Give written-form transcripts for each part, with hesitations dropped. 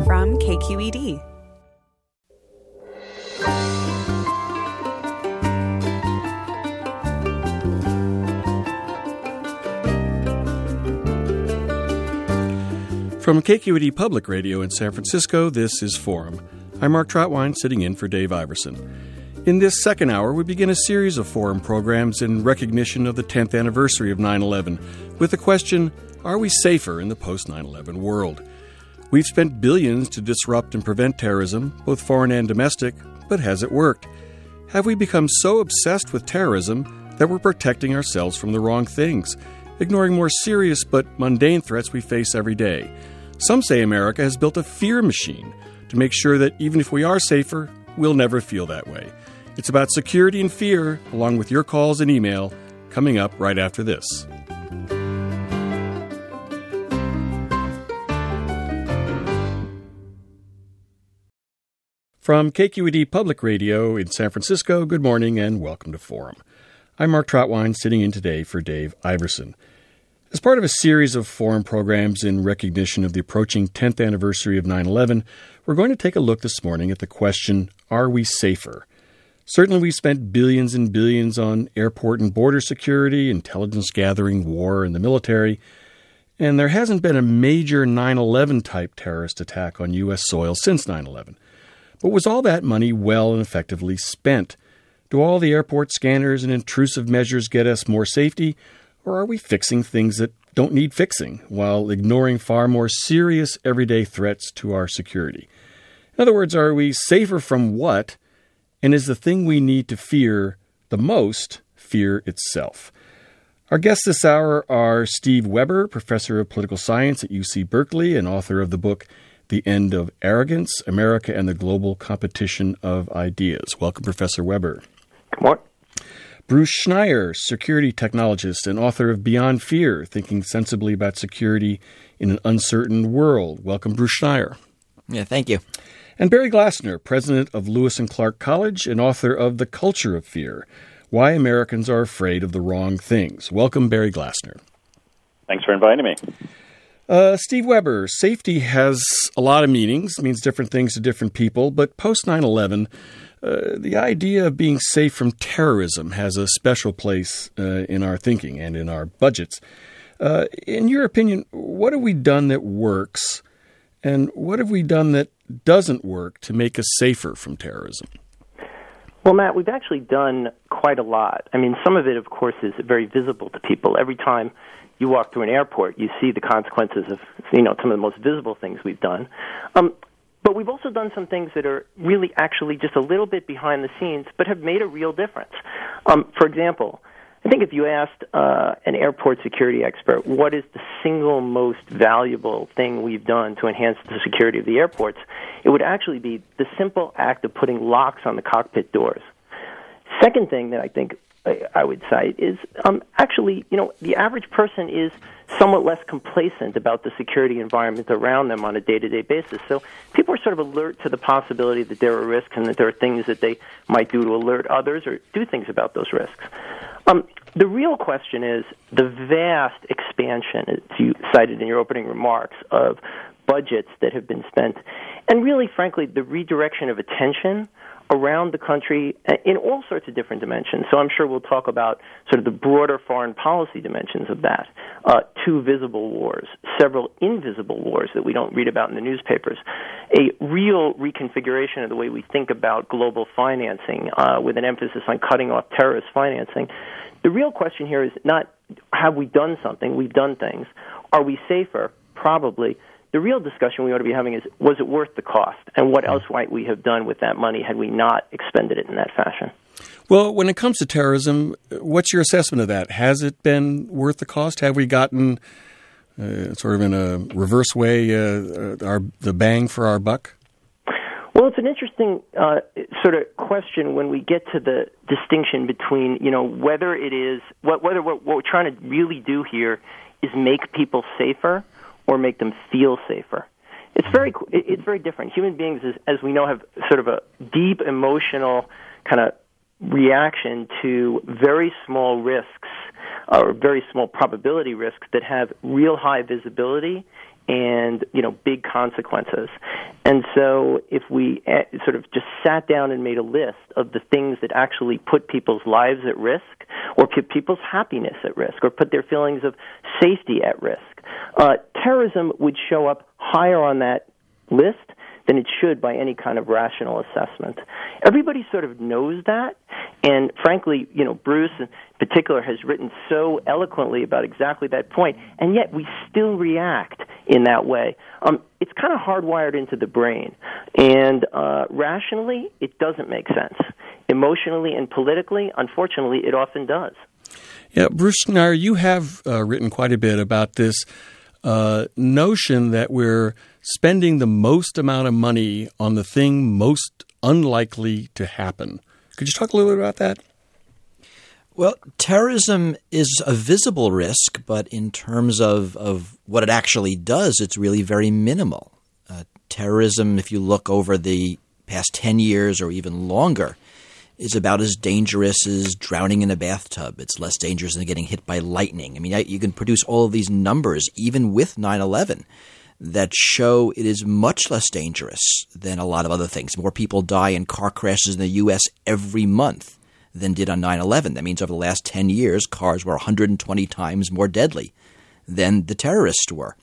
from KQED. From KQED Public Radio in San Francisco, this is Forum. I'm Mark Trotwine, sitting in for Dave Iverson. In this second hour, we begin a series of Forum programs in recognition of the 10th anniversary of 9/11 with the question, are we safer in the post-9/11 world? We've spent billions to disrupt and prevent terrorism, both foreign and domestic, but has it worked? Have we become so obsessed with terrorism that we're protecting ourselves from the wrong things, ignoring more serious but mundane threats we face every day? Some say America has built a fear machine to make sure that even if we are safer, we'll never feel that way. It's about security and fear, along with your calls and email, coming up right after this. From KQED Public Radio in San Francisco, good morning and welcome to Forum. I'm Mark Trotwine, sitting in today for Dave Iverson. As part of a series of Forum programs in recognition of the approaching 10th anniversary of 9/11, we're going to take a look this morning at the question, are we safer? Certainly we've spent billions and billions on airport and border security, intelligence gathering, war, and the military, and there hasn't been a major 9/11 type terrorist attack on U.S. soil since 9/11. But was all that money well and effectively spent? Do all the airport scanners and intrusive measures get us more safety? Or are we fixing things that don't need fixing while ignoring far more serious everyday threats to our security? In other words, are we safer from what? And is the thing we need to fear the most fear itself? Our guests this hour are Steve Weber, professor of political science at UC Berkeley and author of the book The End of Arrogance, America and the Global Competition of Ideas. Welcome, Professor Weber. Good morning. Bruce Schneier, security technologist and author of Beyond Fear, Thinking Sensibly About Security in an Uncertain World. Welcome, Bruce Schneier. Yeah, thank you. And Barry Glassner, president of Lewis and Clark College and author of The Culture of Fear, Why Americans Are Afraid of the Wrong Things. Welcome, Barry Glassner. Thanks for inviting me. Steve Weber, safety has a lot of meanings, means different things to different people, but post 9/11, the idea of being safe from terrorism has a special place in our thinking and in our budgets. In your opinion, what have we done that works, and what have we done that doesn't work to make us safer from terrorism? Well, Matt, we've actually done quite a lot. I mean, some of it, of course, is very visible to people. Every time you walk through an airport, you see the consequences of, some of the most visible things we've done. But we've also done some things that are really actually just a little bit behind the scenes, but have made a real difference. For example, I think if you asked an airport security expert what is the single most valuable thing we've done to enhance the security of the airports, it would actually be the simple act of putting locks on the cockpit doors. Second thing that I think I would cite is actually, the average person is somewhat less complacent about the security environment around them on a day-to-day basis. So people are sort of alert to the possibility that there are risks and that there are things that they might do to alert others or do things about those risks. The real question is the vast expansion, as you cited in your opening remarks, of budgets that have been spent, and really, frankly, the redirection of attention around the country in all sorts of different dimensions. So I'm sure we'll talk about sort of the broader foreign policy dimensions of that. 2 visible wars, several invisible wars that we don't read about in the newspapers, a real reconfiguration of the way we think about global financing with an emphasis on cutting off terrorist financing. The real question here is not have we done something, we've done things. Are we safer? Probably. The real discussion we ought to be having is, was it worth the cost? And what else might we have done with that money had we not expended it in that fashion? Well, when it comes to terrorism, what's your assessment of that? Has it been worth the cost? Have we gotten, sort of in a reverse way, the bang for our buck? Well, it's an interesting sort of question when we get to the distinction between, whether it is, whether what we're trying to really do here is make people safer or make them feel safer. It's very different. Human beings, as we know, have sort of a deep emotional kind of reaction to very small risks or very small probability risks that have real high visibility and, big consequences. And so if we sort of just sat down and made a list of the things that actually put people's lives at risk or put people's happiness at risk or put their feelings of safety at risk, terrorism would show up higher on that list than it should by any kind of rational assessment. Everybody sort of knows that, and frankly, Bruce in particular has written so eloquently about exactly that point, and yet we still react in that way. It's kind of hardwired into the brain, and rationally, it doesn't make sense. Emotionally and politically, unfortunately, it often does. Yeah, Bruce Schneier, you have written quite a bit about this notion that we're spending the most amount of money on the thing most unlikely to happen. Could you talk a little bit about that? Well, terrorism is a visible risk, but in terms of what it actually does, it's really very minimal. Terrorism, if you look over the past 10 years or even longer, is about as dangerous as drowning in a bathtub. It's less dangerous than getting hit by lightning. I mean, you can produce all of these numbers, even with 9/11, that show it is much less dangerous than a lot of other things. More people die in car crashes in the U.S. every month than did on 9/11. That means over the last 10 years, cars were 120 times more deadly than the terrorists were.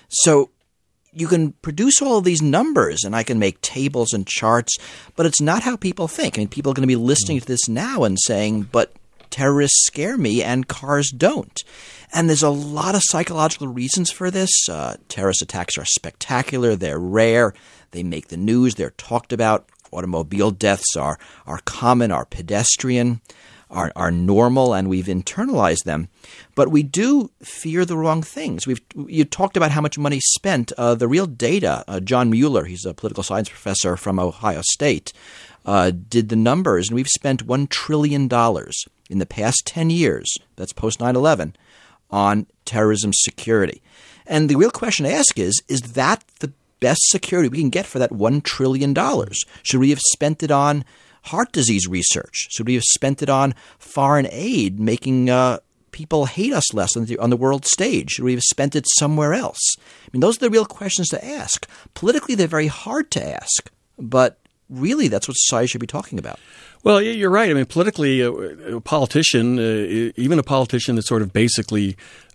So you can produce all of these numbers, and I can make tables and charts, but it's not how people think. I mean, people are going to be listening to this now and saying, but terrorists scare me and cars don't. And there's a lot of psychological reasons for this. Terrorist attacks are spectacular. They're rare. They make the news. They're talked about. Automobile deaths are common, are pedestrian, are normal, and we've internalized them. But we do fear the wrong things. You talked about how much money spent. The real data, John Mueller, he's a political science professor from Ohio State, did the numbers, and we've spent $1 trillion in the past 10 years, that's post 9/11, on terrorism security. And the real question to ask is that the best security we can get for that $1 trillion? Should we have spent it on heart disease research? Should we have spent it on foreign aid, making people hate us less on the world stage? Should we have spent it somewhere else? I mean, those are the real questions to ask. Politically, they're very hard to ask, but really that's what society should be talking about. Well, you're right. I mean, politically, a politician, even a politician that sort of basically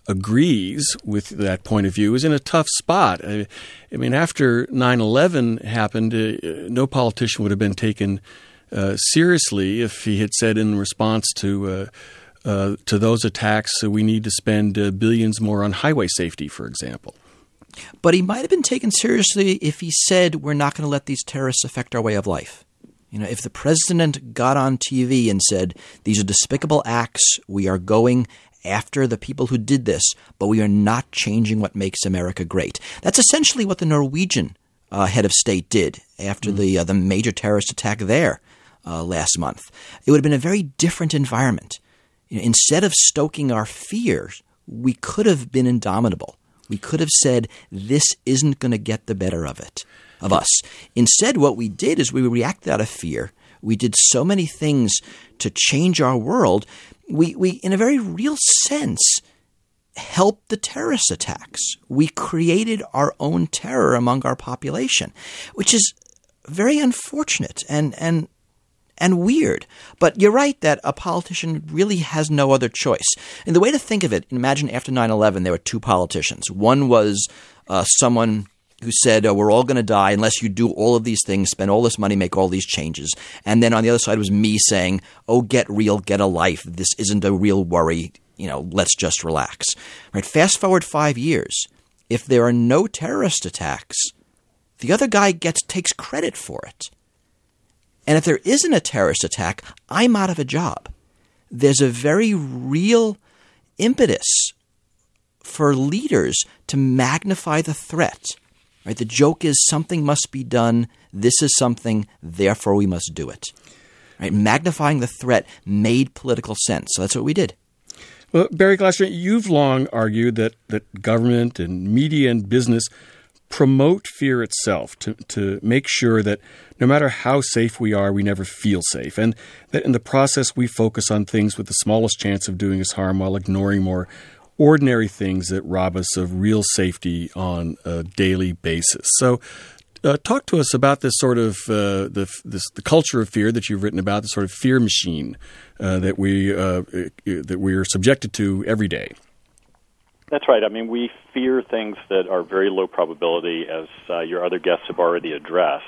agrees with that point of view, is in a tough spot. I mean, after 9/11 happened, no politician would have been taken seriously if he had said in response to those attacks, we need to spend billions more on highway safety, for example. But he might have been taken seriously if he said we're not going to let these terrorists affect our way of life. If the president got on TV and said, these are despicable acts, we are going after the people who did this, but we are not changing what makes America great. That's essentially what the Norwegian head of state did after the major terrorist attack there last month. It would have been a very different environment. Instead of stoking our fears, we could have been indomitable. We could have said, this isn't going to get the better of us. Instead, what we did is we reacted out of fear. We did so many things to change our world. We in a very real sense, helped the terrorist attacks. We created our own terror among our population, which is very unfortunate and weird. But you're right that a politician really has no other choice. And the way to think of it, imagine after 9/11, there were two politicians. One was someone who said, we're all going to die unless you do all of these things, spend all this money, make all these changes. And then on the other side was me saying, oh, get real, get a life. This isn't a real worry. Let's just relax. Right? Fast forward 5 years. If there are no terrorist attacks, the other guy takes credit for it. And if there isn't a terrorist attack, I'm out of a job. There's a very real impetus for leaders to magnify the threat. Right? The joke is something must be done. This is something, therefore we must do it. Right? Magnifying the threat made political sense. So that's what we did. Well, Barry Glasser, you've long argued that government and media and business promote fear itself to make sure that no matter how safe we are, we never feel safe. And that in the process, we focus on things with the smallest chance of doing us harm while ignoring more ordinary things that rob us of real safety on a daily basis. So talk to us about this sort of the culture of fear that you've written about, the sort of fear machine that we are subjected to every day. That's right. I mean, we fear things that are very low probability, as your other guests have already addressed,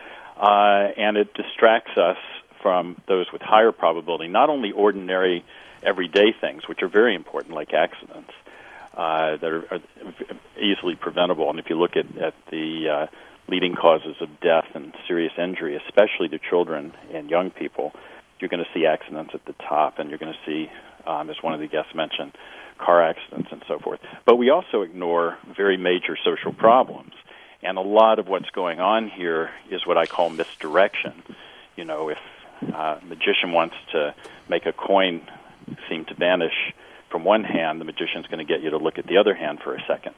and it distracts us from those with higher probability, not only ordinary everyday things, which are very important, like accidents, that are easily preventable. And if you look at the leading causes of death and serious injury, especially to children and young people, you're going to see accidents at the top, and you're going to see, as one of the guests mentioned, car accidents and so forth. But we also ignore very major social problems. And a lot of what's going on here is what I call misdirection. You know, if a magician wants to make a coin seem to vanish from one hand, the magician's going to get you to look at the other hand for a second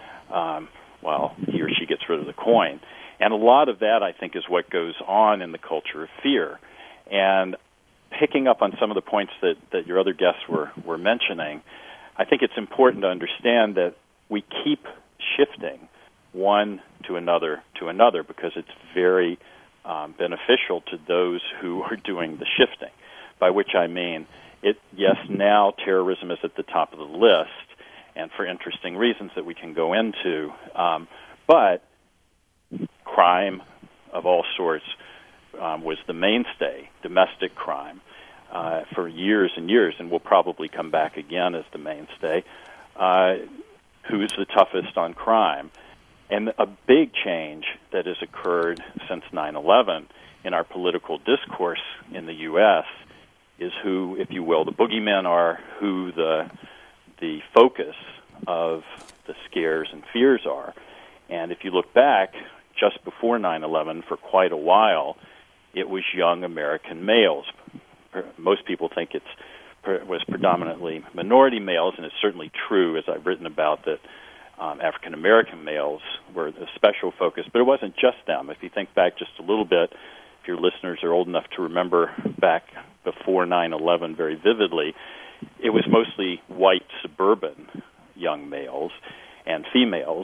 while he or she gets rid of the coin. And a lot of that, I think, is what goes on in the culture of fear. And picking up on some of the points that your other guests were mentioning, I think it's important to understand that we keep shifting one to another because it's very beneficial to those who are doing the shifting, by which I mean, yes, now terrorism is at the top of the list, and for interesting reasons that we can go into, but crime of all sorts was the mainstay, domestic crime, for years and years, and will probably come back again as the mainstay. Who's the toughest on crime? And a big change that has occurred since 9/11 in our political discourse in the U.S. is who, if you will, the boogeymen are, who the focus of the scares and fears are. And if you look back, just before 9/11, for quite a while, it was young American males. Most people think it was predominantly minority males, and it's certainly true, as I've written about, that African American males were a special focus. But it wasn't just them. If you think back just a little bit, if your listeners are old enough to remember back before 9/11 very vividly, it was mostly white suburban young males and females.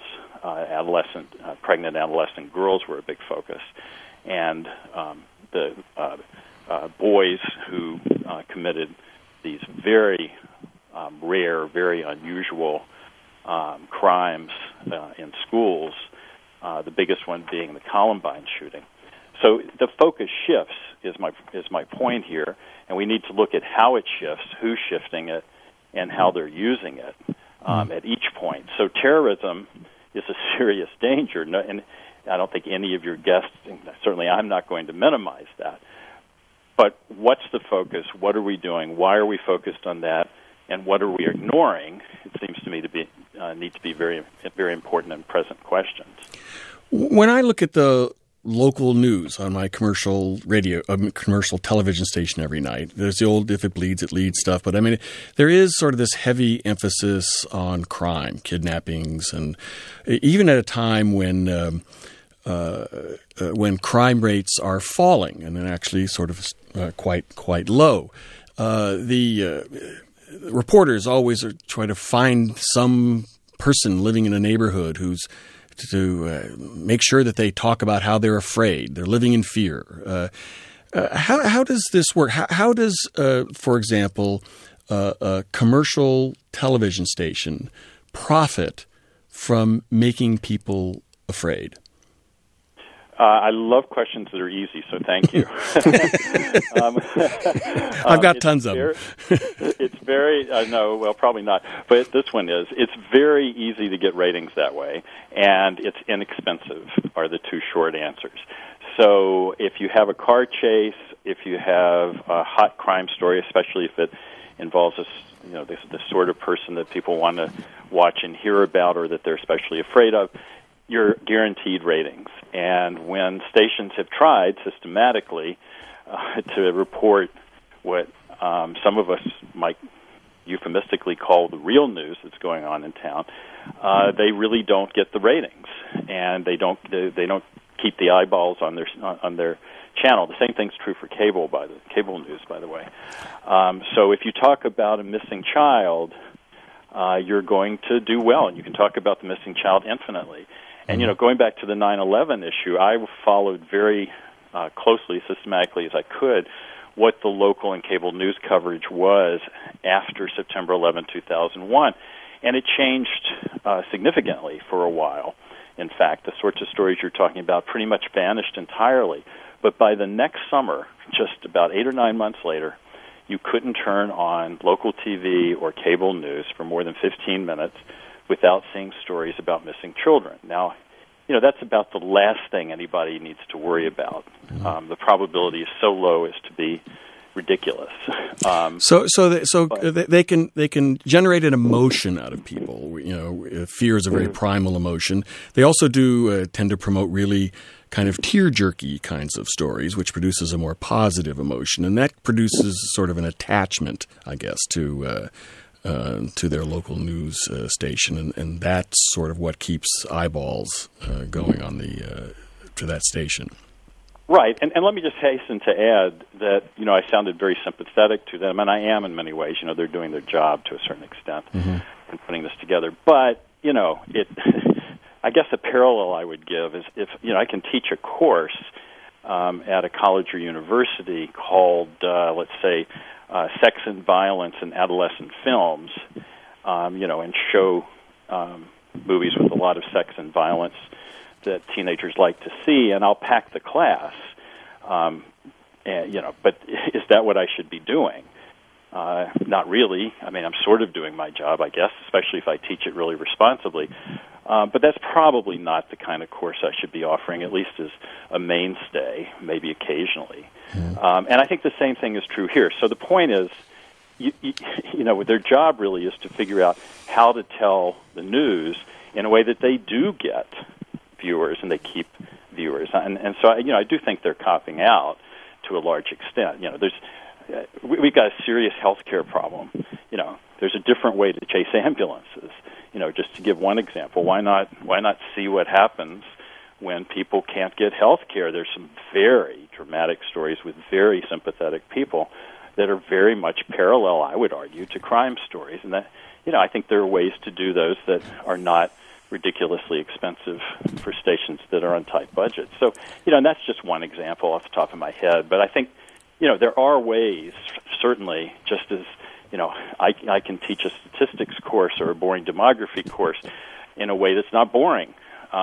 Pregnant adolescent girls were a big focus. And the boys who committed these very rare, very unusual crimes in schools, the biggest one being the Columbine shooting. So the focus shifts is my point here, and we need to look at how it shifts, who's shifting it, and how they're using it at each point. So terrorism is a serious danger, and I don't think any of your guests, certainly I'm not going to minimize that. But what's the focus? What are we doing? Why are we focused on that? And what are we ignoring? It seems to me to be need to be very, very important and present questions. When I look at the local news on my commercial television station every night, there's the old "if it bleeds, it leads" stuff. But I mean, there is sort of this heavy emphasis on crime, kidnappings, and even at a time when crime rates are falling and then actually sort of quite low. The reporters always are trying to find some person living in a neighborhood who's to make sure that they talk about how they're afraid, they're living in fear. How does this work? How does, for example, a commercial television station profit from making people afraid? I love questions that are easy, so thank you. I've got tons of them. It's very, no, well, probably not, but this one is. It's very easy to get ratings that way, and it's inexpensive are the two short answers. So if you have a car chase, if you have a hot crime story, especially if it involves the sort of person that people want to watch and hear about or that they're especially afraid of, you're guaranteed ratings. And when stations have tried systematically to report what some of us might euphemistically call the real news that's going on in town, they really don't get the ratings, and they don't keep the eyeballs on their channel. The same thing's true for cable news, by the way. So if you talk about a missing child, you're going to do well, and you can talk about the missing child infinitely. And, going back to the 9/11 issue, I followed very closely, systematically as I could, what the local and cable news coverage was after September 11, 2001. And it changed significantly for a while. In fact, the sorts of stories you're talking about pretty much vanished entirely. But by the next summer, just about 8 or 9 months later, you couldn't turn on local TV or cable news for more than 15 minutes without seeing stories about missing children. Now, that's about the last thing anybody needs to worry about. The probability is so low as to be ridiculous. They can generate an emotion out of people. Fear is a very primal emotion. They also do tend to promote really kind of tear-jerky kinds of stories, which produces a more positive emotion, and that produces sort of an attachment, I guess, to their local news station, and that's sort of what keeps eyeballs going on to that station. Right, and let me just hasten to add that, I sounded very sympathetic to them, and I am in many ways. They're doing their job to a certain extent in putting this together. But, I guess a parallel I would give is if, I can teach a course at a college or university called, let's say, Sex and Violence in Adolescent Films, and show movies with a lot of sex and violence that teenagers like to see, and I'll pack the class. But is that what I should be doing? Not really. I mean, I'm sort of doing my job, I guess, especially if I teach it really responsibly. But that's probably not the kind of course I should be offering, at least as a mainstay, maybe occasionally. And I think the same thing is true here. So the point is, their job really is to figure out how to tell the news in a way that they do get viewers and they keep viewers. And so, I do think they're copping out to a large extent. We've got a serious healthcare problem. There's a different way to chase ambulances. Just to give one example, why not see what happens when people can't get health care? There's some very dramatic stories with very sympathetic people that are very much parallel, I would argue, to crime stories. And that, I think there are ways to do those that are not ridiculously expensive for stations that are on tight budgets. So, and that's just one example off the top of my head. But I think, there are ways, certainly, just as, I can teach a statistics course or a boring demography course in a way that's not boring.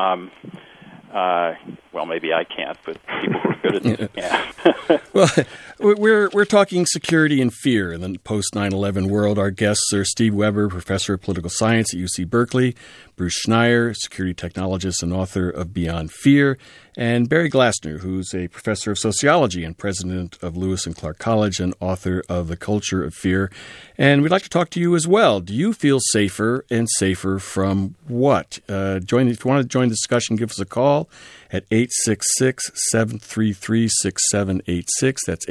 Well, maybe I can't, but people who are good at it can. Well, we're talking security and fear in the post 9/11 world. Our guests are Steve Weber, professor of political science at UC Berkeley, Bruce Schneier, security technologist and author of Beyond Fear, and Barry Glassner, who's a professor of sociology and president of Lewis and Clark College and author of The Culture of Fear. And we'd like to talk to you as well. Do you feel safer, and safer from what? If you want to join the discussion, give us a call at 866-733-6786. That's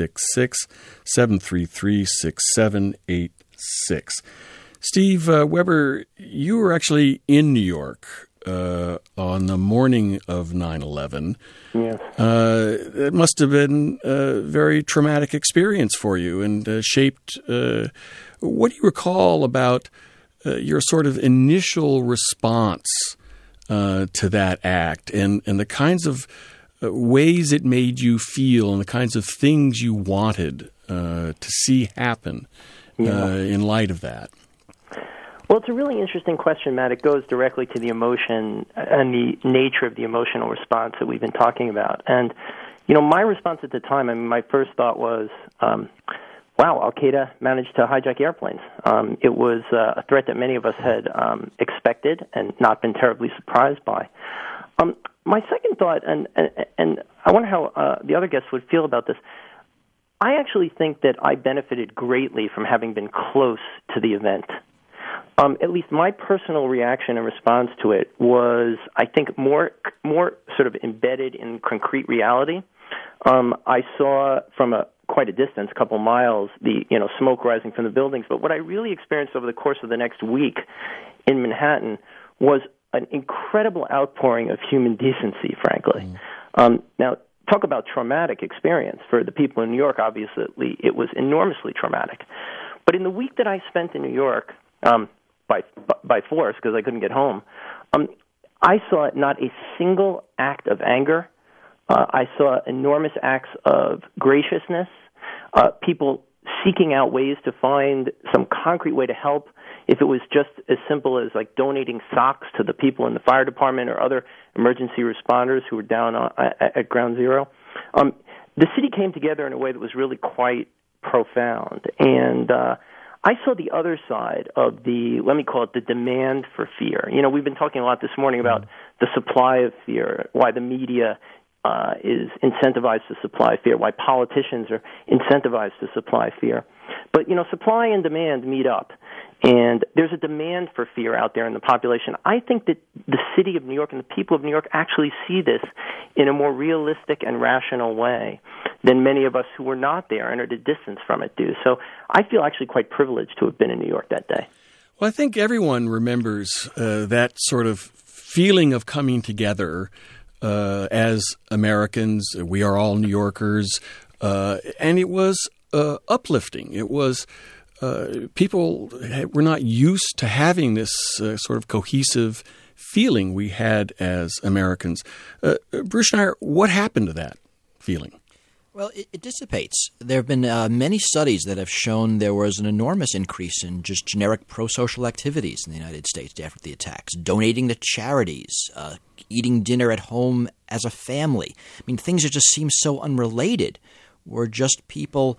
866-733-6786. Steve Weber, you were actually in New York on the morning of 9/11. Yes. It must have been a very traumatic experience for you and shaped what do you recall about your sort of initial response to that act and the kinds of ways it made you feel and the kinds of things you wanted to see happen in light of that? Well, it's a really interesting question, Matt. It goes directly to the emotion and the nature of the emotional response that we've been talking about. And, my response at the time, my first thought was, wow, Al-Qaeda managed to hijack airplanes. It was a threat that many of us had expected and not been terribly surprised by. My second thought, and I wonder how the other guests would feel about this, I actually think that I benefited greatly from having been close to the event. At least my personal reaction and response to it was, I think, more sort of embedded in concrete reality. I saw from quite a distance, a couple miles, the smoke rising from the buildings. But what I really experienced over the course of the next week in Manhattan was an incredible outpouring of human decency, frankly. Now, talk about traumatic experience. For the people in New York, obviously, it was enormously traumatic. But in the week that I spent in New York, by force because I couldn't get home. I saw not a single act of anger. I saw enormous acts of graciousness, people seeking out ways to find some concrete way to help. If it was just as simple as like donating socks to the people in the fire department or other emergency responders who were down at ground zero. The city came together in a way that was really quite profound. And I saw the other side of the, let me call it the demand for fear. You know, we've been talking a lot this morning about the supply of fear, why the media is incentivized to supply fear, why politicians are incentivized to supply fear. But, you know, supply and demand meet up. And there's a demand for fear out there in the population. I think that the city of New York and the people of New York actually see this in a more realistic and rational way than many of us who were not there and are at a distance from it do. So I feel actually quite privileged to have been in New York that day. Well, I think everyone remembers that sort of feeling of coming together as Americans. We are all New Yorkers. And it was uplifting. It was people were not used to having this sort of cohesive feeling we had as Americans. Bruce Schneier, what happened to that feeling? Well, it dissipates. There have been many studies that have shown there was an enormous increase in just generic pro-social activities in the United States after the attacks, donating to charities, eating dinner at home as a family. I mean, things that just seem so unrelated were just people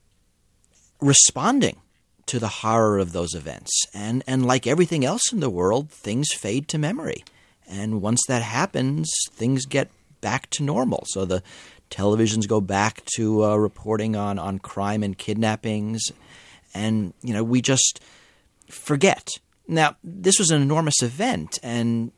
responding to the horror of those events. And like everything else in the world, things fade to memory. And once that happens, things get back to normal. So the televisions go back to reporting on crime and kidnappings. And, you know, we just forget. Now, this was an enormous event, and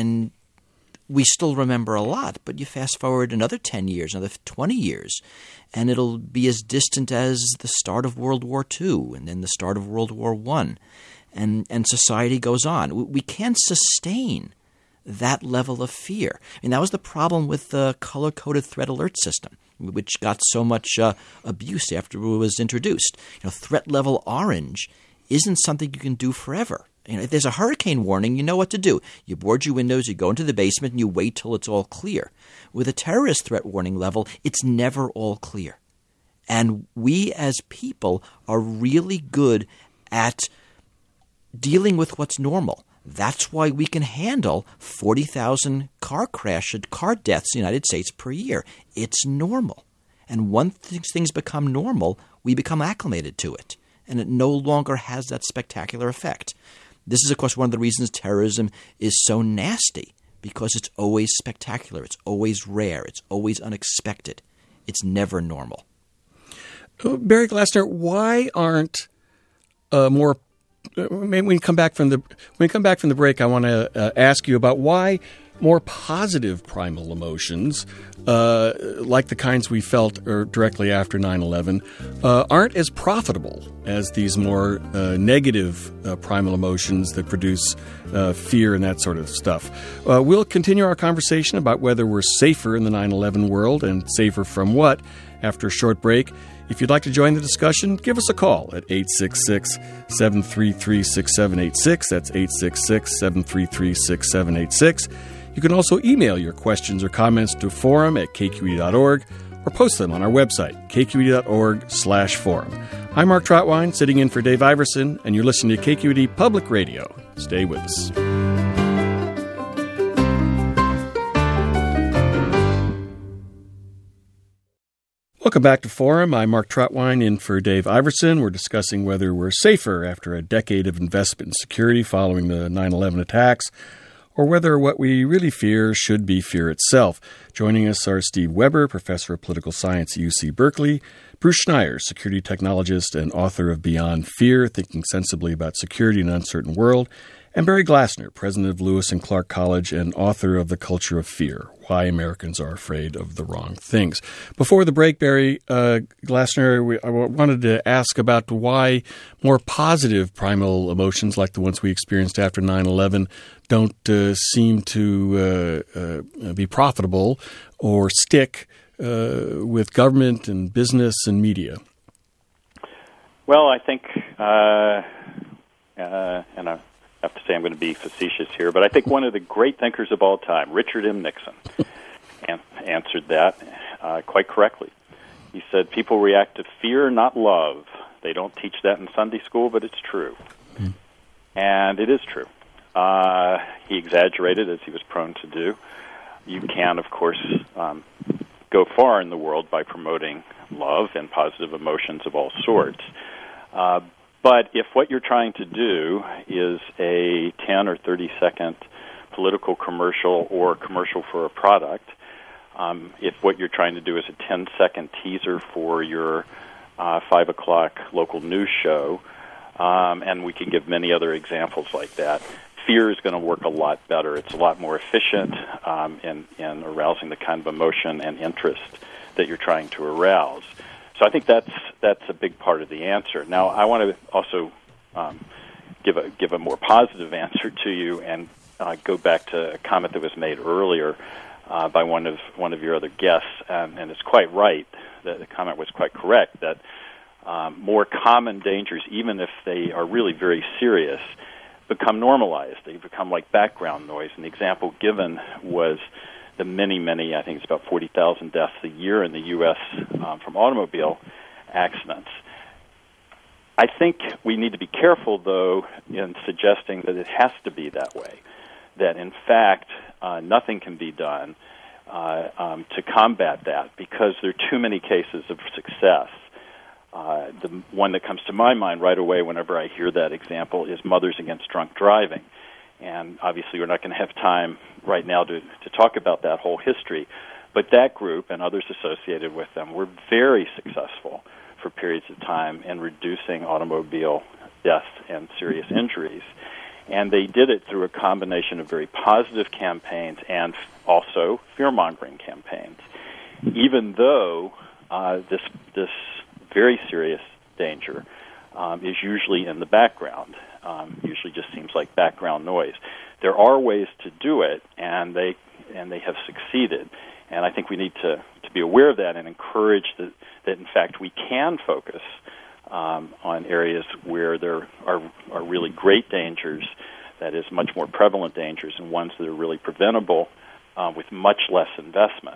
we still remember a lot, but you fast forward another 10 years, another 20 years, and it'll be as distant as the start of World War II and then the start of World War I. And society goes on. We can't sustain that level of fear. I mean, that was the problem with the color-coded threat alert system, which got so much abuse after it was introduced. You know, threat level orange isn't something you can do forever. You know, if there's a hurricane warning, you know what to do. You board your windows, you go into the basement, and you wait till it's all clear. With a terrorist threat warning level, it's never all clear. And we as people are really good at dealing with what's normal. That's why we can handle 40,000 car deaths in the United States per year. It's normal. And once things become normal, we become acclimated to it. And it no longer has that spectacular effect. This is, of course, one of the reasons terrorism is so nasty, because it's always spectacular, it's always rare, it's always unexpected. It's never normal. Barry Glassner, why aren't more? When we come back from the break, I want to ask you about why more positive primal emotions, like the kinds we felt directly after 9/11, aren't as profitable as these more negative primal emotions that produce fear and that sort of stuff. We'll continue our conversation about whether we're safer in the 9/11 world and safer from what after a short break. If you'd like to join the discussion, give us a call at 866-733-6786. That's 866-733-6786. You can also email your questions or comments to forum@kqed.org or post them on our website, kqed.org/forum. I'm Mark Trotwine, sitting in for Dave Iverson, and you're listening to KQED Public Radio. Stay with us. Welcome back to Forum. I'm Mark Trotwine, in for Dave Iverson. We're discussing whether we're safer after a decade of investment in security following the 9/11 attacks, or whether what we really fear should be fear itself. Joining us are Steve Weber, professor of political science at UC Berkeley, Bruce Schneier, security technologist and author of Beyond Fear, Thinking Sensibly About Security in an Uncertain World, and Barry Glassner, president of Lewis and Clark College and author of The Culture of Fear, Why Americans Are Afraid of the Wrong Things. Before the break, Barry Glassner, I wanted to ask about why more positive primal emotions like the ones we experienced after 9/11 don't seem to be profitable or stick with government and business and media. Well, I think, and have to say I'm going to be facetious here, but I think one of the great thinkers of all time, Richard M. Nixon, answered that quite correctly. He said, people react to fear, not love. They don't teach that in Sunday school, but it's true. Mm. And it is true. He exaggerated, as he was prone to do. You can, of course, go far in the world by promoting love and positive emotions of all sorts. But if what you're trying to do is a 10 or 30-second political commercial or commercial for a product, if what you're trying to do is a 10-second teaser for your 5 o'clock local news show, and we can give many other examples like that, fear is going to work a lot better. It's a lot more efficient in arousing the kind of emotion and interest that you're trying to arouse. So I think that's a big part of the answer. Now, I want to also give a more positive answer to you and go back to a comment that was made earlier by one of your other guests, and it's quite right. The comment was quite correct that more common dangers, even if they are really very serious, become normalized. They become like background noise. And the example given was the many, I think it's about 40,000 deaths a year in the U.S. From automobile accidents. I think we need to be careful, though, in suggesting that it has to be that way, that, in fact, nothing can be done to combat that because there are too many cases of success. The one that comes to my mind right away whenever I hear that example is Mothers Against Drunk Driving. And obviously we're not going to have time right now to talk about that whole history. But that group and others associated with them were very successful for periods of time in reducing automobile deaths and serious injuries. And they did it through a combination of very positive campaigns and also fear-mongering campaigns. Even though this very serious danger is usually in the background, usually just seems like background noise. There are ways to do it, and they have succeeded. And I think we need to be aware of that and encourage that in fact we can focus on areas where there are really great dangers, that is much more prevalent dangers, and ones that are really preventable with much less investment.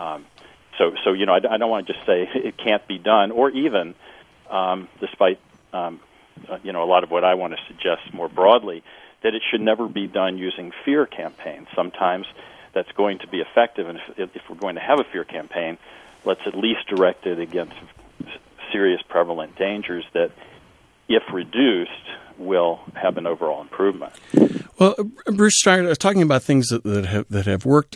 So you know, I don't want to just say it can't be done, or even, despite you know, a lot of what I want to suggest more broadly, that it should never be done using fear campaigns. Sometimes that's going to be effective, and if we're going to have a fear campaign, let's at least direct it against serious prevalent dangers that, if reduced, will have an overall improvement. Well, Bruce Steiner, talking about things that have worked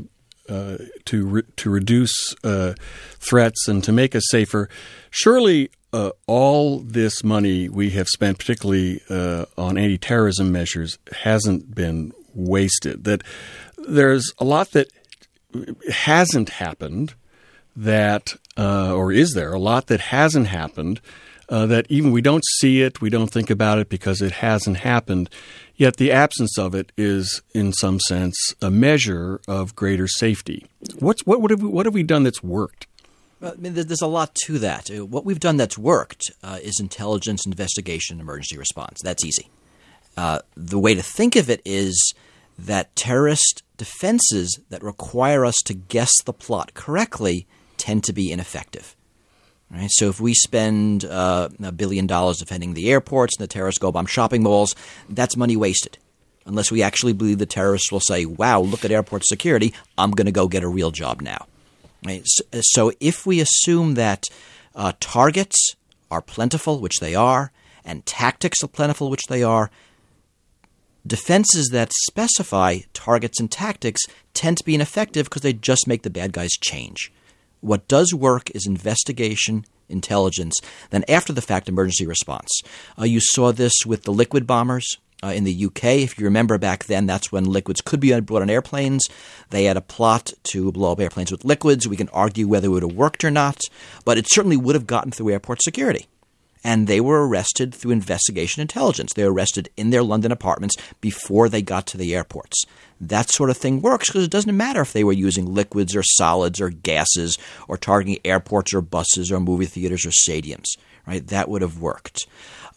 to reduce threats and to make us safer, surely all this money we have spent, particularly on anti-terrorism measures, hasn't been wasted. That there's a lot that hasn't happened, that or is there a lot that hasn't happened, that even we don't see it, we don't think about it because it hasn't happened, yet the absence of it is, in some sense, a measure of greater safety. What have we done that's worked? Well, I mean, there's a lot to that. What we've done that's worked is intelligence, investigation, emergency response. That's easy. The way to think of it is that terrorist defenses that require us to guess the plot correctly tend to be ineffective. Right? So if we spend $1 billion defending the airports and the terrorists go bomb shopping malls, that's money wasted. Unless we actually believe the terrorists will say, wow, look at airport security, I'm going to go get a real job now. Right? So if we assume that targets are plentiful, which they are, and tactics are plentiful, which they are, defenses that specify targets and tactics tend to be ineffective because they just make the bad guys change. What does work is investigation, intelligence, then after the fact, emergency response. You saw this with the liquid bombers in the UK. If you remember back then, that's when liquids could be brought on airplanes. They had a plot to blow up airplanes with liquids. We can argue whether it would have worked or not, but it certainly would have gotten through airport security. And they were arrested through investigation intelligence. They were arrested in their London apartments before they got to the airports. That sort of thing works because it doesn't matter if they were using liquids or solids or gases or targeting airports or buses or movie theaters or stadiums. Right? That would have worked.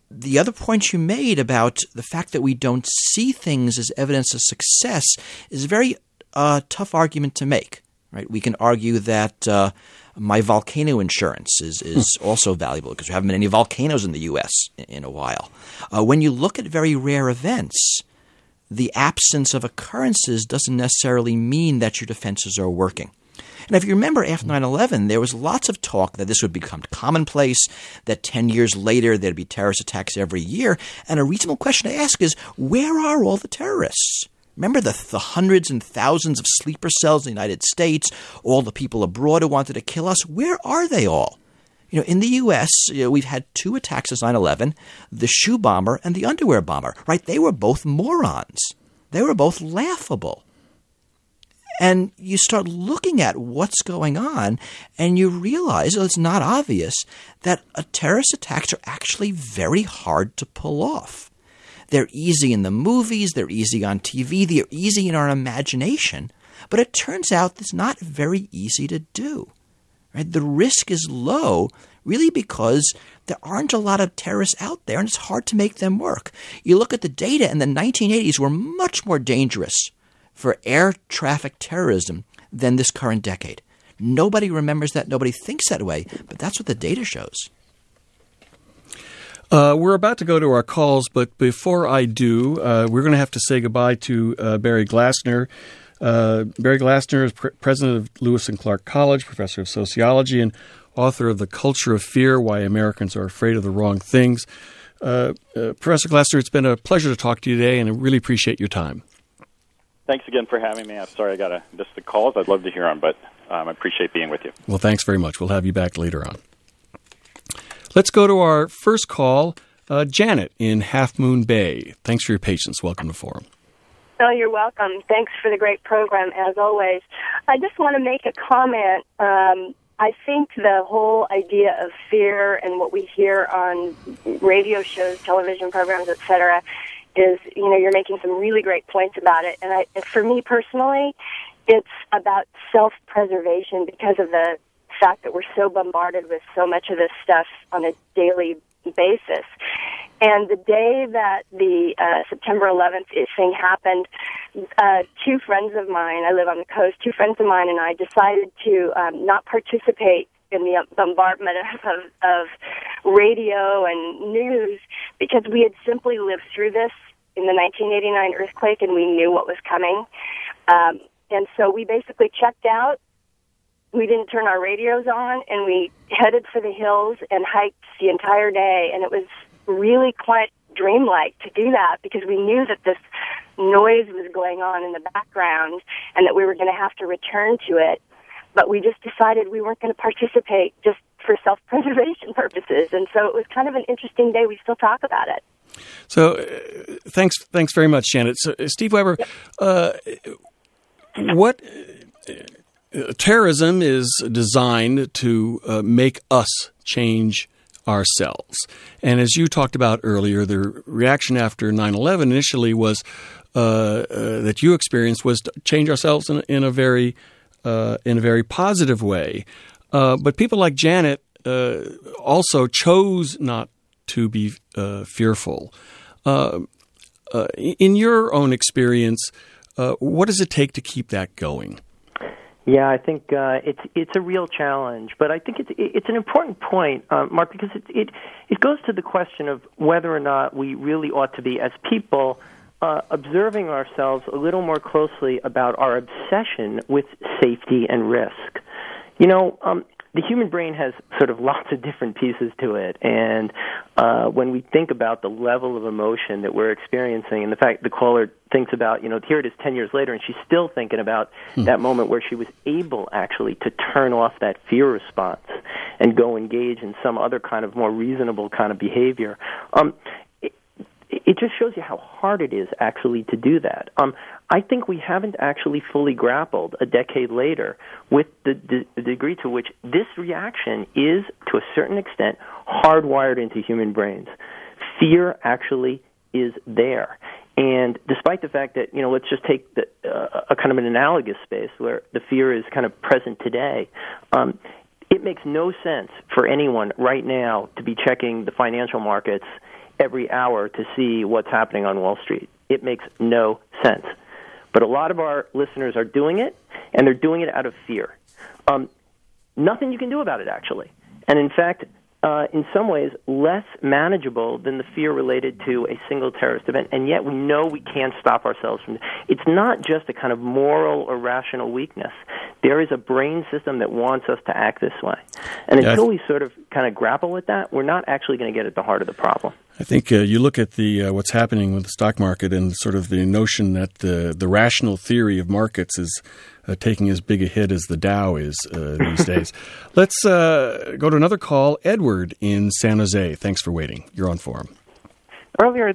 the other point you made about the fact that we don't see things as evidence of success is a very tough argument to make. Right? We can argue that my volcano insurance is also valuable because there haven't been any volcanoes in the U.S. in a while. When you look at very rare events, the absence of occurrences doesn't necessarily mean that your defenses are working. And if you remember after 9/11, there was lots of talk that this would become commonplace, that 10 years later there'd be terrorist attacks every year. And a reasonable question to ask is, where are all the terrorists? Remember the hundreds and thousands of sleeper cells in the United States, all the people abroad who wanted to kill us? Where are they all? In the U.S., we've had 2 attacks since 9/11, the shoe bomber and the underwear bomber, right? They were both morons. They were both laughable. And you start looking at what's going on, and you realize, it's not obvious, that terrorist attacks are actually very hard to pull off. They're easy in the movies, they're easy on TV, they're easy in our imagination, but it turns out it's not very easy to do. Right? The risk is low, really because there aren't a lot of terrorists out there, and it's hard to make them work. You look at the data, and the 1980s were much more dangerous for air traffic terrorism than this current decade. Nobody remembers that. Nobody thinks that way, but that's what the data shows. We're about to go to our calls, but before I do, we're going to have to say goodbye to Barry Glassner. Barry Glassner is president of Lewis and Clark College, professor of sociology, and author of The Culture of Fear, Why Americans Are Afraid of the Wrong Things. Professor Glassner, it's been a pleasure to talk to you today, and I really appreciate your time. Thanks again for having me. I'm sorry I got to miss the calls. I'd love to hear them, but I appreciate being with you. Well, thanks very much. We'll have you back later on. Let's go to our first call, Janet in Half Moon Bay. Thanks for your patience. Welcome to Forum. Oh, you're welcome. Thanks for the great program, as always. I just want to make a comment. I think the whole idea of fear and what we hear on radio shows, television programs, et cetera, is, you're making some really great points about it. And for me personally, it's about self-preservation because of the fact that we're so bombarded with so much of this stuff on a daily basis. And the day that the September 11th thing happened, 2 friends of mine, I live on the coast, 2 friends of mine and I decided to not participate in the bombardment of radio and news because we had simply lived through this in the 1989 earthquake and we knew what was coming. And so we basically checked out. We didn't turn our radios on, and we headed for the hills and hiked the entire day, and it was really quite dreamlike to do that because we knew that this noise was going on in the background and that we were going to have to return to it. But we just decided we weren't going to participate just for self-preservation purposes, and so it was kind of an interesting day. We still talk about it. So thanks very much, Janet. So, Steve Weber, what... terrorism is designed to make us change ourselves. And as you talked about earlier, the reaction after 9/11 initially was that you experienced was to change ourselves in a very positive way. But people like Janet also chose not to be fearful. In your own experience, what does it take to keep that going? Yeah, I think it's a real challenge, but I think it's an important point, Mark, because it goes to the question of whether or not we really ought to be, as people, observing ourselves a little more closely about our obsession with safety and risk. The human brain has sort of lots of different pieces to it, and when we think about the level of emotion that we're experiencing, and the fact the caller thinks about, here it is 10 years later, and she's still thinking about that moment where she was able actually to turn off that fear response and go engage in some other kind of more reasonable kind of behavior. It just shows you how hard it is actually to do that. I think we haven't actually fully grappled a decade later with the degree to which this reaction is, to a certain extent, hardwired into human brains. Fear actually is there. And despite the fact that, let's just take a kind of an analogous space where the fear is kind of present today, it makes no sense for anyone right now to be checking the financial markets every hour to see what's happening on Wall Street. It makes no sense. But a lot of our listeners are doing it, and they're doing it out of fear. Nothing you can do about it, actually. And in fact, in some ways, less manageable than the fear related to a single terrorist event, and yet we know we can't stop ourselves from it. It's not just a kind of moral or rational weakness. There is a brain system that wants us to act this way. And until we sort of kind of grapple with that, we're not actually going to get at the heart of the problem. I think you look at the what's happening with the stock market and sort of the notion that the rational theory of markets is taking as big a hit as the Dow is these days. Let's go to another call. Edward in San Jose. Thanks for waiting. You're on Forum. Earlier,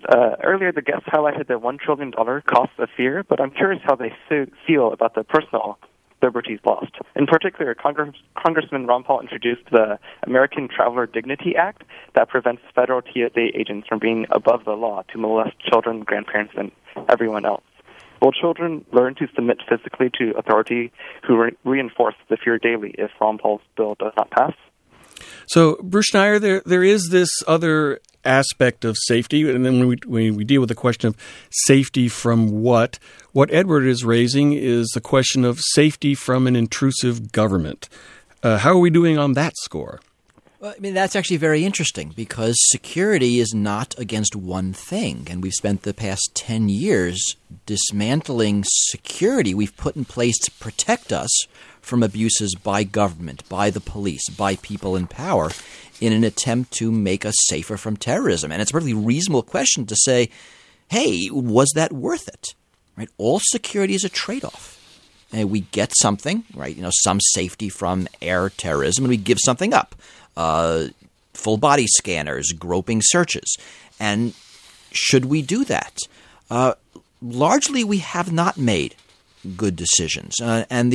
the guests highlighted the $1 trillion cost of fear, but I'm curious how they feel about the personal liberties lost. In particular, Congressman Ron Paul introduced the American Traveler Dignity Act that prevents federal TSA agents from being above the law to molest children, grandparents, and everyone else. Will children learn to submit physically to authority who reinforce the fear daily if Ron Paul's bill does not pass? So, Bruce Schneier, there is this other aspect of safety, and then when we deal with the question of safety from what Edward is raising is the question of safety from an intrusive government. How are we doing on that score? Well, I mean, that's actually very interesting because security is not against one thing. And we've spent the past 10 years dismantling security we've put in place to protect us from abuses by government, by the police, by people in power in an attempt to make us safer from terrorism. And it's a really reasonable question to say, hey, was that worth it? Right? All security is a trade-off. And we get something, right? Some safety from air terrorism, and we give something up. Full body scanners, groping searches. And should we do that? Largely, we have not made good decisions. And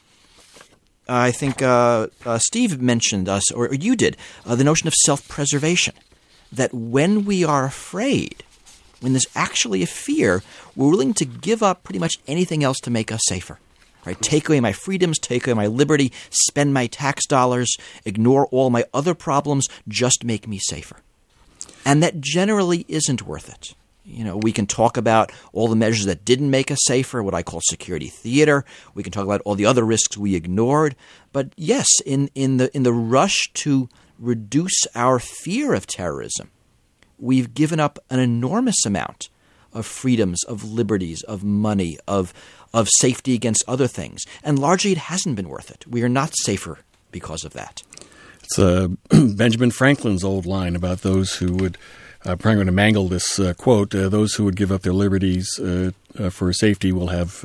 I think Steve mentioned us, or you did, the notion of self-preservation. That when we are afraid, when there's actually a fear, we're willing to give up pretty much anything else to make us safer. Right? Take away my freedoms, take away my liberty, spend my tax dollars, ignore all my other problems, just make me safer. And that generally isn't worth it. We can talk about all the measures that didn't make us safer, what I call security theater. We can talk about all the other risks we ignored. But yes, in the rush to reduce our fear of terrorism, we've given up an enormous amount of freedoms, of liberties, of money, of safety against other things. And largely it hasn't been worth it. We are not safer because of that. It's Benjamin Franklin's old line about those who would, I'm probably going to mangle this quote, those who would give up their liberties for safety will have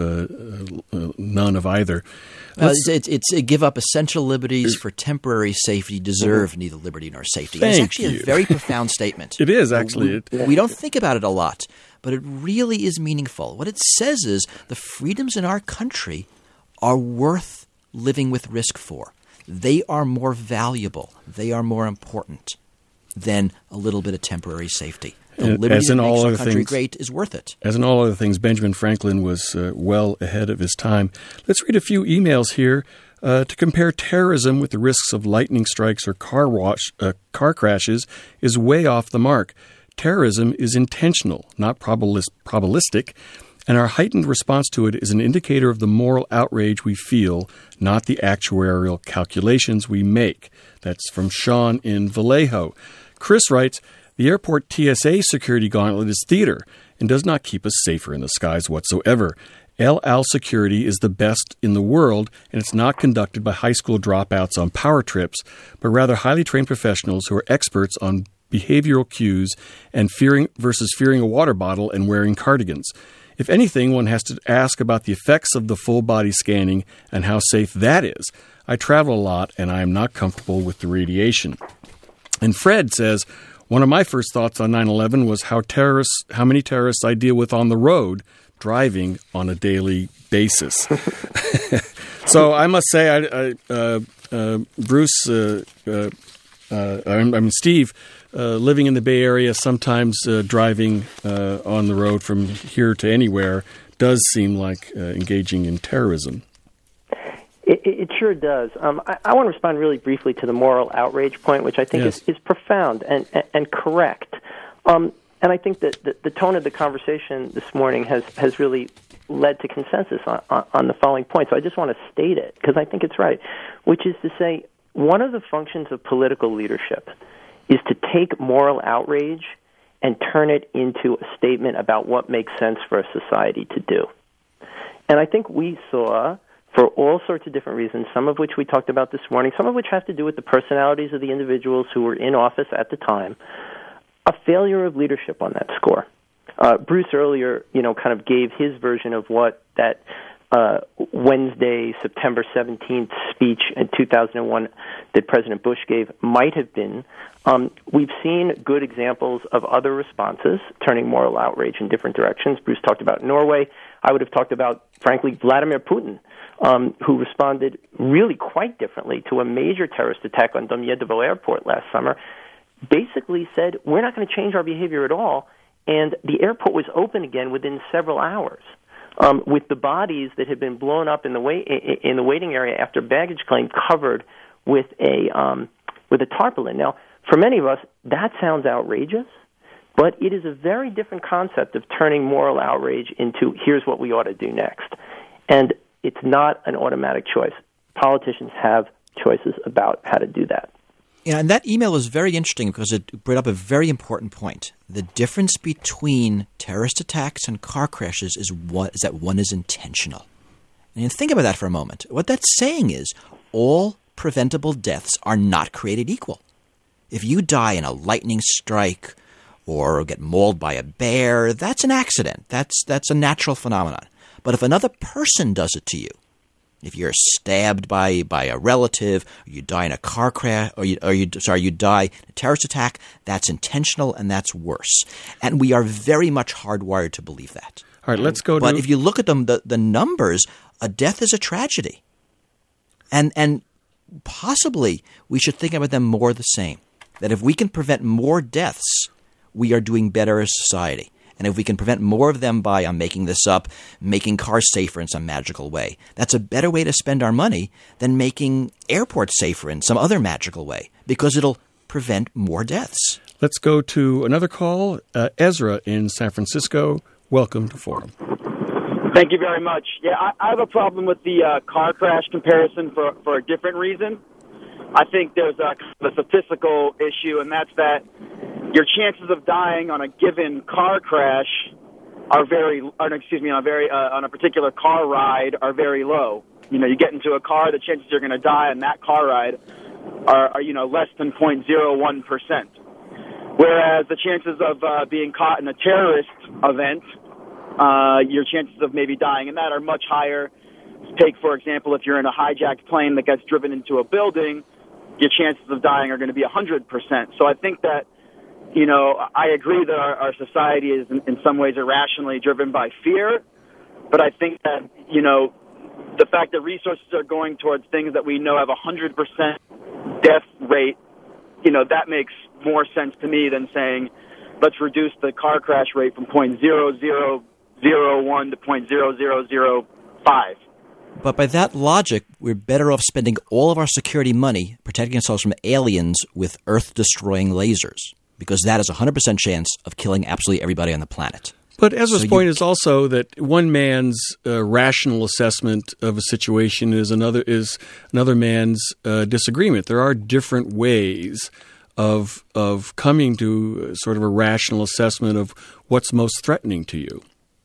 none of either. It's give up essential liberties for temporary safety, deserve neither liberty nor safety. It's actually a very profound statement. It is, actually. We don't think about it a lot, but it really is meaningful. What it says is the freedoms in our country are worth living with risk for. They are more valuable. They are more important than a little bit of temporary safety. The liberty that makes our country great is worth it. As in all other things, Benjamin Franklin was well ahead of his time. Let's read a few emails here to compare terrorism with the risks of lightning strikes or car crashes is way off the mark. Terrorism is intentional, not probabilistic, and our heightened response to it is an indicator of the moral outrage we feel, not the actuarial calculations we make. That's from Sean in Vallejo. Chris writes, the airport TSA security gauntlet is theater and does not keep us safer in the skies whatsoever. El Al security is the best in the world, and it's not conducted by high school dropouts on power trips, but rather highly trained professionals who are experts on behavioral cues and fearing a water bottle and wearing cardigans. If anything, one has to ask about the effects of the full-body scanning and how safe that is. I travel a lot, and I am not comfortable with the radiation. And Fred says, one of my first thoughts on 9/11 was how many terrorists I deal with on the road, driving on a daily basis. So I must say, Bruce, Steve, living in the Bay Area, sometimes driving on the road from here to anywhere does seem like engaging in terrorism. It sure does. I want to respond really briefly to the moral outrage point, which I think is profound and correct. And I think that the tone of the conversation this morning has really led to consensus on the following point. So I just want to state it because I think it's right, which is to say one of the functions of political leadership is to take moral outrage and turn it into a statement about what makes sense for a society to do. And I think we saw, for all sorts of different reasons, some of which we talked about this morning, some of which have to do with the personalities of the individuals who were in office at the time, a failure of leadership on that score. Bruce earlier, kind of gave his version of what that Wednesday, September 17th speech in 2001 that President Bush gave might have been. We've seen good examples of other responses turning moral outrage in different directions. Bruce talked about Norway. I would have talked about, frankly, Vladimir Putin, who responded really quite differently to a major terrorist attack on Domjedovo Airport last summer. Basically said, we're not going to change our behavior at all, and the airport was open again within several hours, with the bodies that had been blown up in the waiting area after baggage claim covered with a tarpaulin. Now, for many of us, that sounds outrageous, but it is a very different concept of turning moral outrage into here's what we ought to do next. And it's not an automatic choice. Politicians have choices about how to do that. Yeah, and that email is very interesting because it brought up a very important point. The difference between terrorist attacks and car crashes is that one is intentional. And think about that for a moment. What that's saying is all preventable deaths are not created equal. If you die in a lightning strike or get mauled by a bear, that's an accident. That's a natural phenomenon. But if another person does it to you, if you're stabbed by a relative, or you die in a car crash, or you die in a terrorist attack, that's intentional and that's worse. And we are very much hardwired to believe that. All right, let's go to... But if you look at them, the numbers, a death is a tragedy. And possibly we should think about them more the same. That if we can prevent more deaths, we are doing better as a society. And if we can prevent more of them by, I'm making this up, making cars safer in some magical way, that's a better way to spend our money than making airports safer in some other magical way, because it'll prevent more deaths. Let's go to another call. Ezra in San Francisco, welcome to Forum. Thank you very much. Yeah, I have a problem with the car crash comparison for a different reason. I think there's a statistical issue, and that's that your chances of dying on a given car crash on a particular car ride are very low. You get into a car, the chances you're going to die on that car ride are less than 0.01%. Whereas the chances of being caught in a terrorist event, your chances of maybe dying in that are much higher. Take, for example, if you're in a hijacked plane that gets driven into a building, your chances of dying are going to be 100%. So I think that, I agree that our society is in some ways irrationally driven by fear, but I think that, the fact that resources are going towards things that we know have 100% death rate, that makes more sense to me than saying, let's reduce the car crash rate from 0.0001 to 0.0005. But by that logic, we're better off spending all of our security money protecting ourselves from aliens with Earth-destroying lasers, because that is a 100% chance of killing absolutely everybody on the planet. But Ezra's point is also that one man's rational assessment of a situation is another man's disagreement. There are different ways of coming to sort of a rational assessment of what's most threatening to you.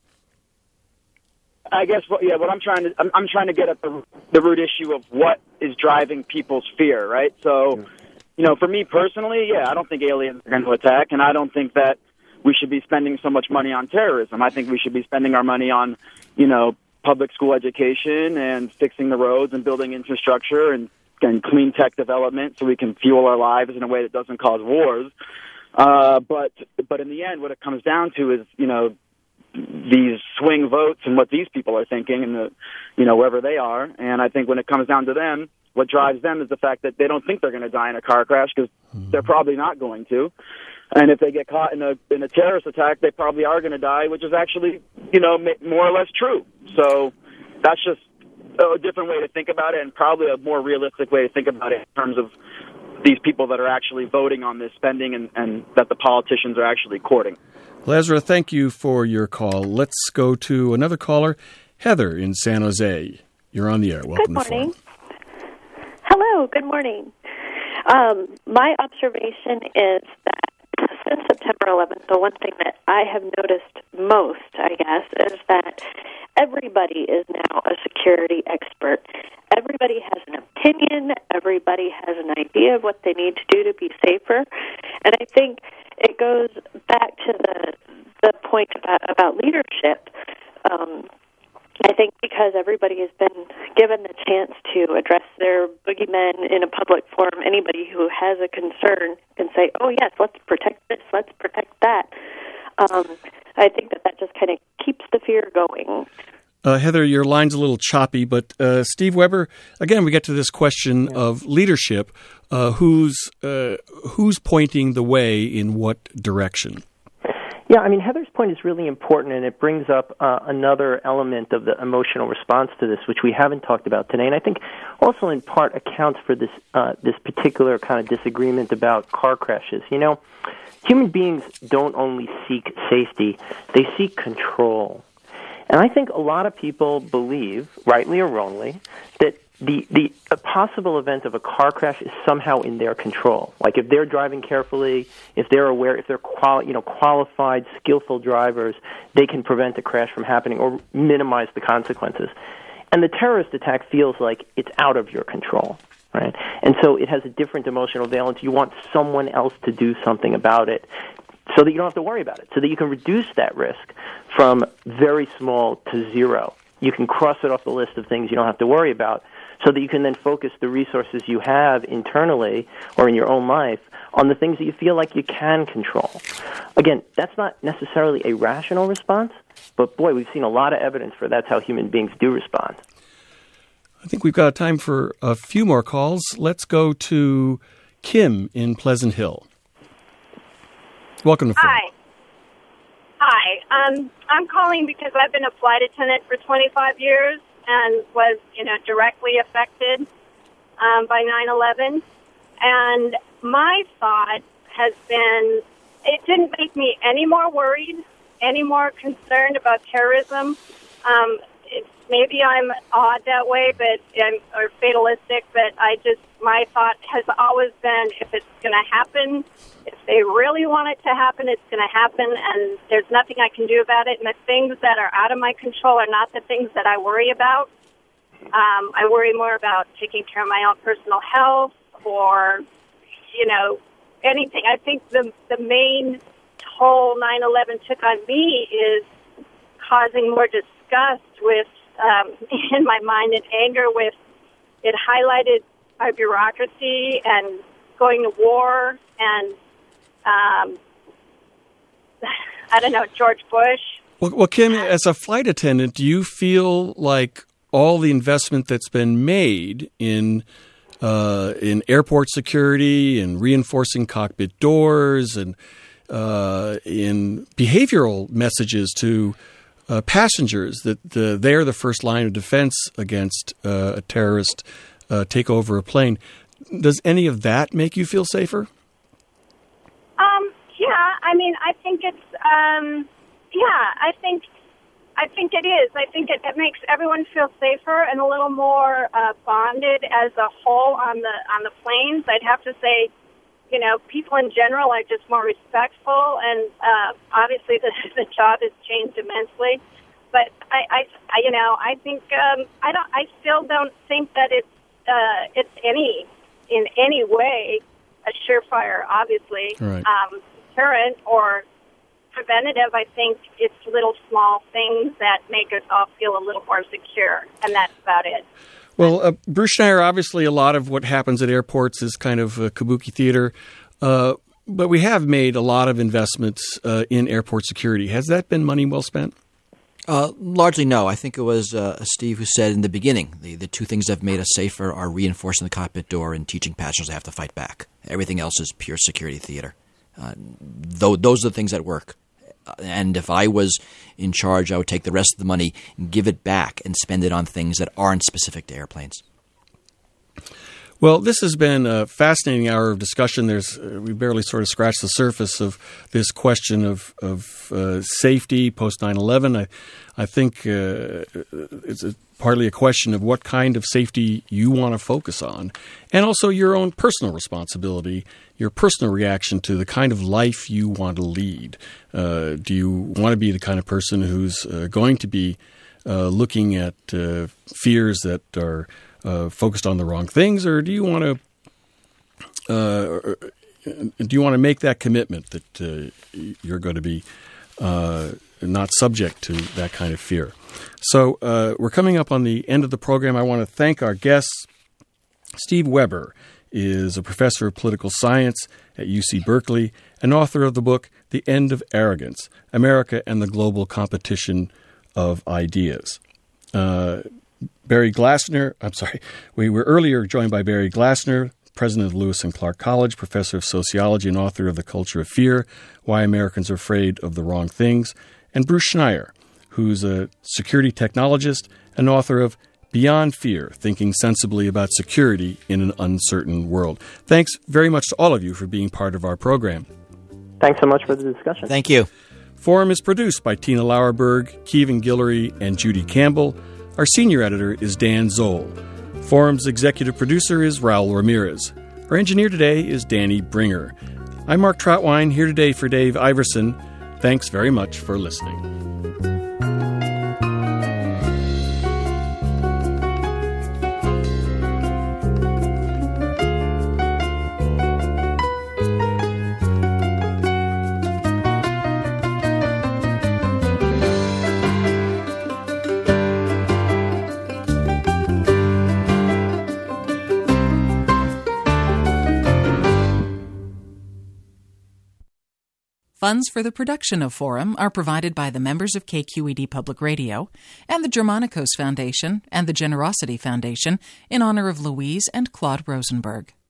I guess what I'm trying to get at the root issue of what is driving people's fear, right? So, for me personally, I don't think aliens are going to attack, and I don't think that we should be spending so much money on terrorism. I think we should be spending our money on, public school education and fixing the roads and building infrastructure and clean tech development so we can fuel our lives in a way that doesn't cause wars. But in the end, what it comes down to is, these swing votes and what these people are thinking and wherever they are. And I think when it comes down to them, what drives them is the fact that they don't think they're going to die in a car crash because they're probably not going to. And if they get caught in a terrorist attack, they probably are going to die, which is actually, more or less true. So that's just a different way to think about it, and probably a more realistic way to think about it in terms of these people that are actually voting on this spending and that the politicians are actually courting. Well, Ezra, thank you for your call. Let's go to another caller, Heather in San Jose. You're on the air. Welcome Good morning. to Forum. Hello, good morning. My observation is that since September 11th, the one thing that I have noticed most, I guess, is that everybody is now a security expert. Everybody has an opinion. Everybody has an idea of what they need to do to be safer. And I think it goes back to the point about leadership. I think because everybody has been given the chance to address their boogeymen in a public forum, anybody who has a concern can say, oh, yes, let's protect this, let's protect that. I think that just kind of keeps the fear going. Heather, your line's a little choppy, but Steve Weber, again, we get to this question of leadership. Who's pointing the way in what direction? Yeah, I mean, Heather's point is really important, and it brings up another element of the emotional response to this, which we haven't talked about today, and I think also in part accounts for this particular kind of disagreement about car crashes. You know, human beings don't only seek safety, they seek control. And I think a lot of people believe, rightly or wrongly, that the possible event of a car crash is somehow in their control. Like if they're driving carefully, if they're aware, if they're qualified, skillful drivers, they can prevent a crash from happening or minimize the consequences. And the terrorist attack feels like it's out of your control, right? And so it has a different emotional valence. You want someone else to do something about it so that you don't have to worry about it, so that you can reduce that risk from very small to zero. You can cross it off the list of things you don't have to worry about, so that you can then focus the resources you have internally or in your own life on the things that you feel like you can control. Again, that's not necessarily a rational response, but boy, we've seen a lot of evidence for that's how human beings do respond. I think we've got time for a few more calls. Let's go to Kim in Pleasant Hill. Welcome to Forum. Hi. I'm calling because I've been a flight attendant for 25 years and was, directly affected by 9/11. And my thought has been, it didn't make me any more worried, any more concerned about terrorism. Maybe I'm odd that way, or fatalistic, but my thought has always been, if it's going to happen, if they really want it to happen, it's going to happen, and there's nothing I can do about it. And the things that are out of my control are not the things that I worry about. I worry more about taking care of my own personal health or, anything. I think the main toll 9/11 took on me is causing more disgust with, in my mind, and anger with, it highlighted our bureaucracy and going to war and, George Bush. Well, Kim, as a flight attendant, do you feel like all the investment that's been made in airport security and reinforcing cockpit doors and in behavioral messages to passengers that they're the first line of defense against a terrorist take over a plane, does any of that make you feel safer? I think it's, I think it is. I think it makes everyone feel safer and a little more bonded as a whole on the planes. I'd have to say, people in general are just more respectful, and obviously the job has changed immensely. But I think I still don't think that it's in any way a surefire, obviously, right. Deterrent or preventative. I think it's little small things that make us all feel a little more secure, and that's about it. Well, Bruce Schneier, obviously a lot of what happens at airports is kind of kabuki theater, but we have made a lot of investments in airport security. Has that been money well spent? Largely no. I think it was Steve who said in the beginning, the two things that have made us safer are reinforcing the cockpit door and teaching passengers they have to fight back. Everything else is pure security theater. Those are the things that work. And if I was in charge, I would take the rest of the money, give it back, and spend it on things that aren't specific to airplanes. Well, this has been a fascinating hour of discussion. We barely sort of scratched the surface of this question of safety post 9/11. I think it's partly a question of what kind of safety you want to focus on, and also your own personal responsibility, your personal reaction to the kind of life you want to lead. Do you want to be the kind of person who's going to be looking at fears that are focused on the wrong things, or do you want to make that commitment that you're going to be not subject to that kind of fear? So we're coming up on the end of the program. I want to thank our guests. Steve Weber is a professor of political science at UC Berkeley and author of the book The End of Arrogance, America and the Global Competition of Ideas. Barry Glassner, we were earlier joined by Barry Glassner, president of Lewis and Clark College, professor of sociology and author of The Culture of Fear, Why Americans Are Afraid of the Wrong Things, and Bruce Schneier, who's a security technologist and author of Beyond Fear, Thinking Sensibly About Security in an Uncertain World. Thanks very much to all of you for being part of our program. Thanks so much for the discussion. Thank you. Forum is produced by Tina Lauerberg, Kevin Guillory, and Judy Campbell. Our senior editor is Dan Zoll. Forum's executive producer is Raul Ramirez. Our engineer today is Danny Bringer. I'm Mark Trautwein, here today for Dave Iverson. Thanks very much for listening. Funds for the production of Forum are provided by the members of KQED Public Radio and the Germanicos Foundation and the Generosity Foundation in honor of Louise and Claude Rosenberg.